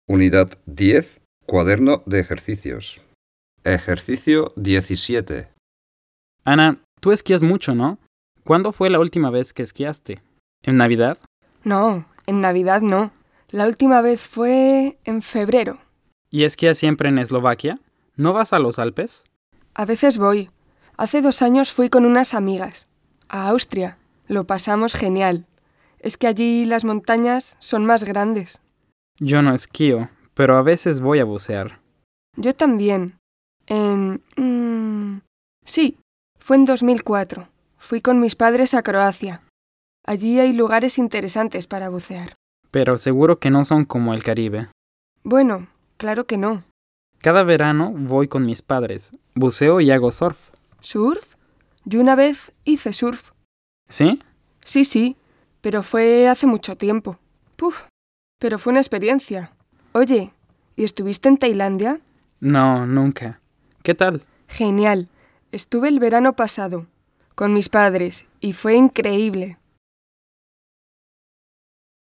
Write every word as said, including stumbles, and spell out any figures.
Unidad diez, cuaderno de ejercicios. Ejercicio diecisiete. Ana, tú esquías mucho, ¿no? ¿Cuándo fue la última vez que esquiaste? ¿En Navidad? No, en Navidad no. La última vez fue en febrero. ¿Y esquías siempre en Eslovaquia? ¿No vas a los Alpes? A veces voy. Hace dos años fui con unas amigas. A Austria. Lo pasamos genial. Es que allí las montañas son más grandes. Yo no esquío, pero a veces voy a bucear. Yo también. En... Mm, sí, fue en dos mil cuatro. Fui con mis padres a Croacia. Allí hay lugares interesantes para bucear. Pero seguro que no son como el Caribe. Bueno, claro que no. Cada verano voy con mis padres, buceo y hago surf. ¿Surf? Yo una vez hice surf. ¿Sí? Sí, sí, pero fue hace mucho tiempo. Puf, pero fue una experiencia. Oye, ¿y estuviste en Tailandia? No, nunca. ¿Qué tal? Genial. Estuve el verano pasado, con mis padres, y fue increíble.